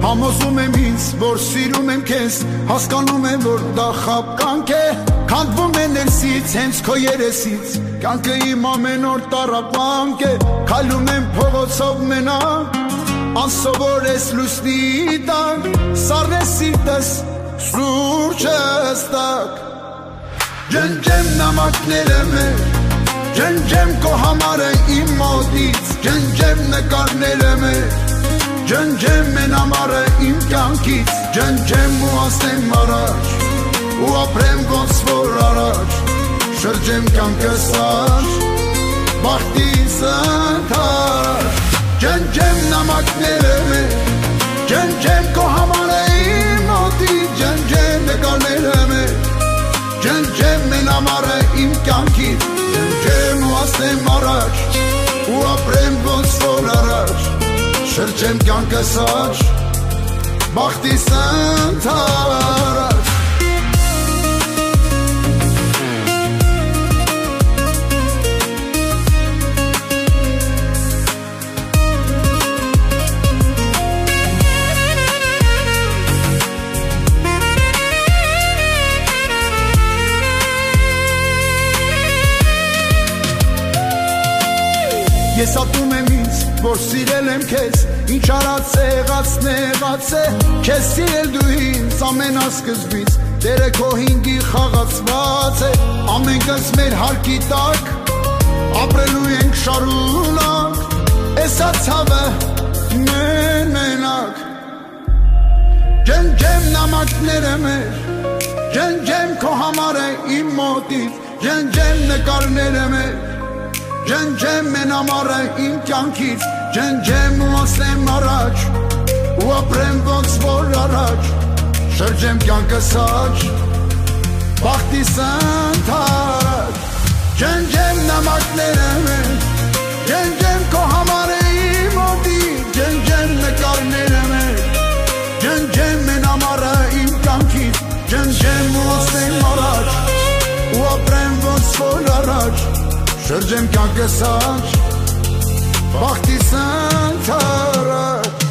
Համոզում եմ ինձ, որ սիրում եմ քեզ, հասկանում եմ, որ դա խաբկանք է, քանդվում է ներսից, հենց քո երեսից, կյանքը իմ ամեն օր տառապանք է, քայլում եմ փողոցով մենակ, անսովոր ես լուսնի տակ, սառն է սիրտս, սուրճս տակ, ջնջեմ նամակները մեր, ջնջեմ քո համարը իմ մոտից, ջնջեմ նկարները մեր, ջնջեմ են ամառը իմ կյանքից, ջնջեմ ու ասեմ առաջ, ու ապրեմ ոնց որ առաջ, շրջեմ կյանքս աջ, բախտիս ընդառաջ, ջնջեմ նամակները մեր, ջնջեմ քո համարը իմ մոտից, ջնջեմ նկարները մեր, ջնջեմ են ամառը իմ կյանքից, ջնջեմ ու ասեմ առաջ, ու ապրեմ ոնց որ առաջ, շրջեմ կյանքս աջ, բախտիս ընդառաջ Ես ատում եմ ինձ, որ սիրել եմ քեզ, ինչ արած է, եղած նեղած է, քեզ սիրել դու ինձ ամենասկզբից, Տերը քո հինգի խաղացված է, ամենքս մեր հարկի տակ, ապրելու ենք շարունակ, էսա ցավը մեր մենակ, ջնջեմ նամակները մեր, ջնջեմ քո համարը իմ մոտից, ջնջեմ նկարները մեր, ջնջեմ են ամառը իմ կյանքից, ջնջեմ ու ասեմ առաջ, ու ապրեմ ոնց որ առաջ, շրջեմ կյանքս աջ, բախտիս ընդառաջ, ջնջեմ նամակները մեր, ջնջեմ քո համարը իմ մոտից, ջնջեմ նկարները մեր, ջնջեմ են ամառը իմ կյանքից, ջնջեմ ու ասեմ առաջ, ու ապրեմ ոնց որ առաջ, շրջեմ կյանքս աջ, բախտիս ընդառաջ